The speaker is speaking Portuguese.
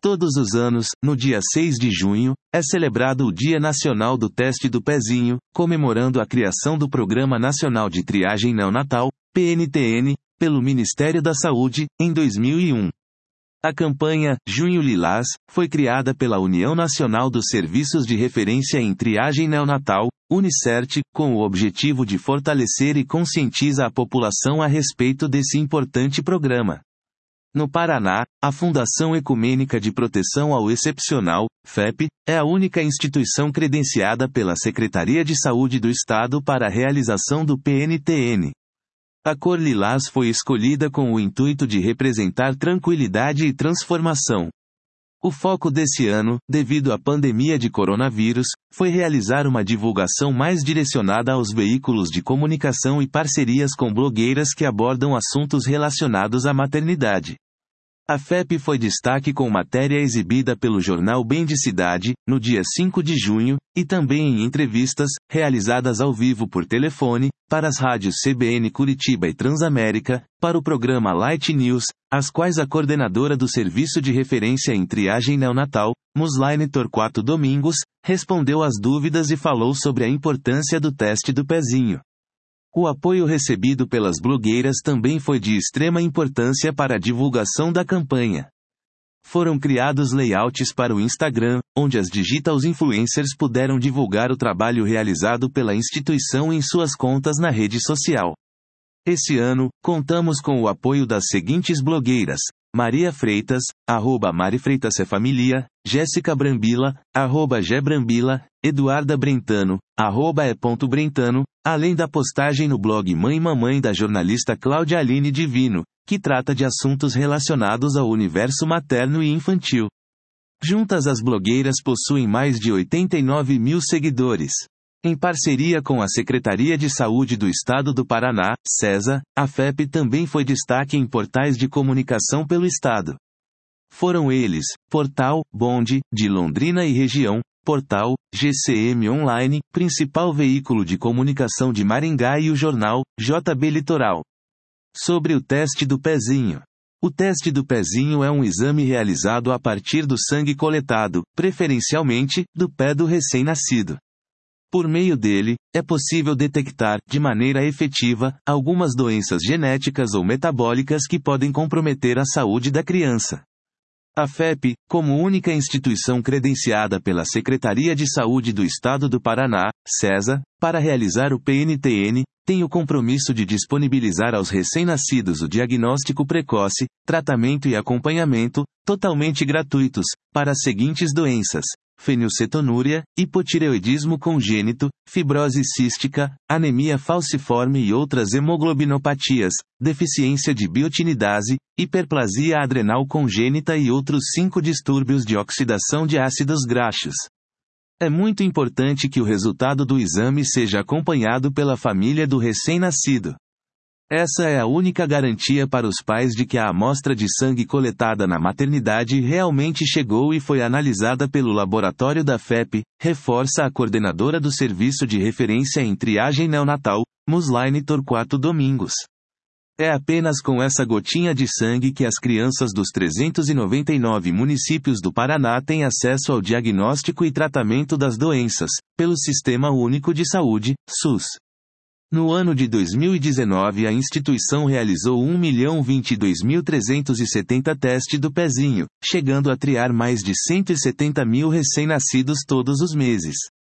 Todos os anos, no dia 6 de junho, é celebrado o Dia Nacional do Teste do Pezinho, comemorando a criação do Programa Nacional de Triagem Neonatal, PNTN, pelo Ministério da Saúde, em 2001. A campanha Junho Lilás foi criada pela União Nacional dos Serviços de Referência em Triagem Neonatal, Unicert, com o objetivo de fortalecer e conscientizar a população a respeito desse importante programa. No Paraná, a Fundação Ecumênica de Proteção ao Excepcional, FEP, é a única instituição credenciada pela Secretaria de Saúde do Estado para a realização do PNTN. A cor lilás foi escolhida com o intuito de representar tranquilidade e transformação. O foco desse ano, devido à pandemia de coronavírus, foi realizar uma divulgação mais direcionada aos veículos de comunicação e parcerias com blogueiras que abordam assuntos relacionados à maternidade. A FEP foi destaque com matéria exibida pelo jornal Bem de Cidade, no dia 5 de junho, e também em entrevistas, realizadas ao vivo por telefone, para as rádios CBN Curitiba e Transamérica, para o programa Light News, as quais a coordenadora do Serviço de Referência em Triagem Neonatal, Muslaine Torquato Domingos, respondeu às dúvidas e falou sobre a importância do teste do pezinho. O apoio recebido pelas blogueiras também foi de extrema importância para a divulgação da campanha. Foram criados layouts para o Instagram, onde as digital influencers puderam divulgar o trabalho realizado pela instituição em suas contas na rede social. Esse ano, contamos com o apoio das seguintes blogueiras: Maria Freitas, @MariFreitasFamilia, Jéssica Brambila, @GBrambila, Eduarda Brentano, @e.brentano, além da postagem no blog Mãe Mamãe da jornalista Cláudia Aline Divino, que trata de assuntos relacionados ao universo materno e infantil. Juntas as blogueiras possuem mais de 89 mil seguidores. Em parceria com a Secretaria de Saúde do Estado do Paraná, SESA, a FEP também foi destaque em portais de comunicação pelo Estado. Foram eles, Portal, Bonde, de Londrina e região, Portal, GCM Online, principal veículo de comunicação de Maringá e o jornal, JB Litoral. Sobre o teste do pezinho. O teste do pezinho é um exame realizado a partir do sangue coletado, preferencialmente, do pé do recém-nascido. Por meio dele, é possível detectar, de maneira efetiva, algumas doenças genéticas ou metabólicas que podem comprometer a saúde da criança. A FEP, como única instituição credenciada pela Secretaria de Saúde do Estado do Paraná, SESA, para realizar o PNTN, tem o compromisso de disponibilizar aos recém-nascidos o diagnóstico precoce, tratamento e acompanhamento, totalmente gratuitos, para as seguintes doenças: fenilcetonúria, hipotireoidismo congênito, fibrose cística, anemia falciforme e outras hemoglobinopatias, deficiência de biotinidase, hiperplasia adrenal congênita e outros 5 distúrbios de oxidação de ácidos graxos. É muito importante que o resultado do exame seja acompanhado pela família do recém-nascido. Essa é a única garantia para os pais de que a amostra de sangue coletada na maternidade realmente chegou e foi analisada pelo laboratório da FEP, reforça a coordenadora do Serviço de Referência em Triagem Neonatal, Muslaine Torquato Domingos. É apenas com essa gotinha de sangue que as crianças dos 399 municípios do Paraná têm acesso ao diagnóstico e tratamento das doenças, pelo Sistema Único de Saúde, SUS. No ano de 2019 a instituição realizou 1.022.370 testes do pezinho, chegando a triar mais de 170 mil recém-nascidos todos os meses.